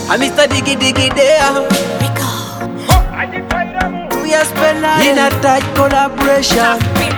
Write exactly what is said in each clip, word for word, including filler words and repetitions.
I'm Mister Diggy Diggy there. We are spelling in a tight collaboration.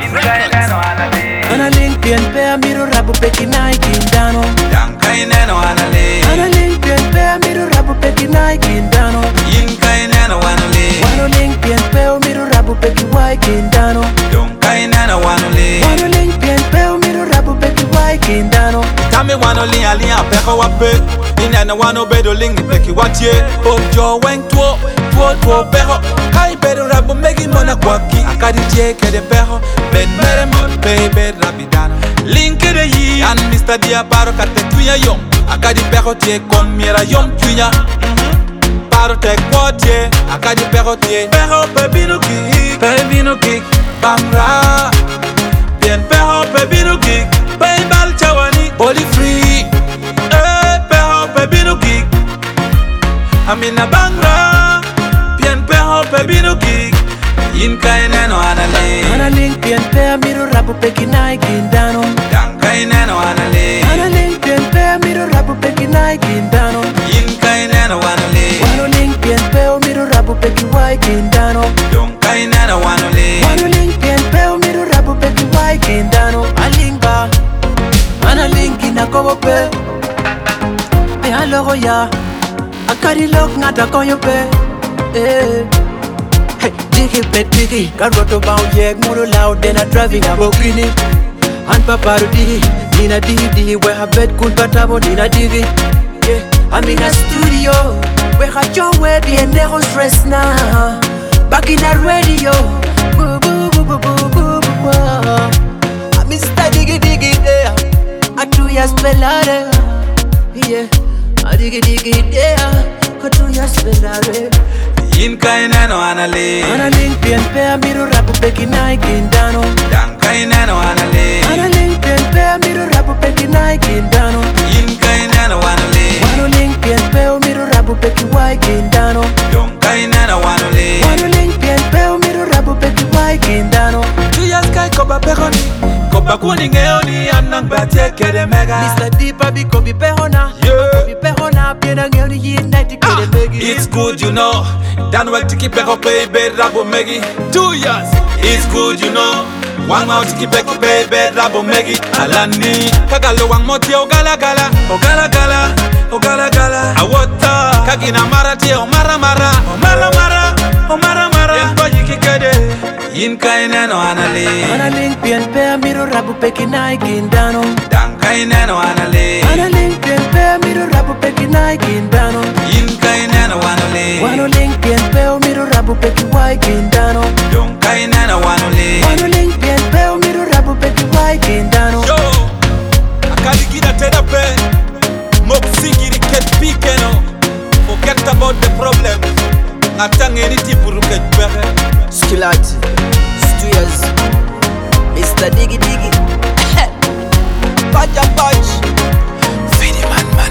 Ana link bien pe miro rabu peki Nike ndano. Dankaineno anale. Ana link bien pe miro rabu peki Nike ndano. Yinkaineno wanule. Wano link bien pe miro rabu peki Nike ndano. Donkaineno wanule. Wano link bien pe miro rabu peki Nike ndano. Tami wano liya liya peko wape. Inena wano bedo lingi peki watie. Ojo weng tuo tuo tuo peko. Kai bedo rabu megi mona kwaki. Akadi tie kede peko. Ben mere mon baby rapidano. Linke de yi an Mister Dia paro kate tuya yom. Akadi peko tie kon mira yom tuya. Paro tek potie. Akadi peko tie. Peko baby no kick. Baby no kick. Bamra. Bien peko baby no kick. Baby bal chawani. Body free. Eh peko baby no kick. Amina bangra. Bien peko baby no kick. Yinkaineno anale. Ana link bien pe miro rabu peki Nike ndano. Dankaineno anale. Ana link bien pe miro rabu peki Nike ndano. Yinkaineno wanule. Wano link bien pe miro rabu peki Nike ndano. Donkaineno wanule. Wano link bien pe miro rabu peki Nike ndano. Alinga. Ana link ina kobo pe. Pe alogo ya. Akari lok ngata konyo pe. Eh. Hey, diggy bet diggy. Karoto bound yeg muro loud then I driving a bokini. And papa do diggy. Nina diggy diggy where her bed cool patabo Nina diggy. Yeah, I'm in a studio where I your way the never stress now. Back in a radio. Boo boo boo boo boo boo boo. I'm Mister Diggy Diggy there. I do ya spellare. Yeah, I diggy diggy there. I do ya spellare. Yinkaineno anale. Ana link bien pe miro rabu peki Nike ndano. Dankaineno anale. Ana link bien pe miro rabu peki Nike ndano. Yinkaineno wanule. Wano link bien pe miro rabu peki Nike ndano. Donkaineno wanule. Wano link bien pe miro rabu peki Nike ndano. Tuya sky koba pekoni. Koba kuni ngeoni anang batie kede mega. Mister Deepa bi kobi pehona. Yeah. Bi pehona piena ngeoni United kede megi. It's good you know. Dan wel tiki peko baby rabo megi. Two years. It's good you know. One mouth tiki peko baby rabo megi. Alani. Kagalo wang moti o gala gala. O gala gala. O gala gala. Awota. Kagina mara tie o mara mara. O mara mara. O mara mara. Yenpo yiki kede. Yinkaineno anale. Ana link bien pe miro rabu peki Nike ndano. Dankaineno anale. Ana link bien pe miro rabu peki Nike ndano. Yinkaineno wanule. Wano link bien pe miro rabu peki Nike ndano. Donkaineno wanule. Wano link bien pe miro rabu peki Nike ndano. Yo, akaligida tena pe. Mob singiri ket pikeno. Forget about the problem. Ngatange ni tipuru ket pehe. Skilati, Stuyas, Mister Diggy Diggy. Pacha Pach, Fini man man.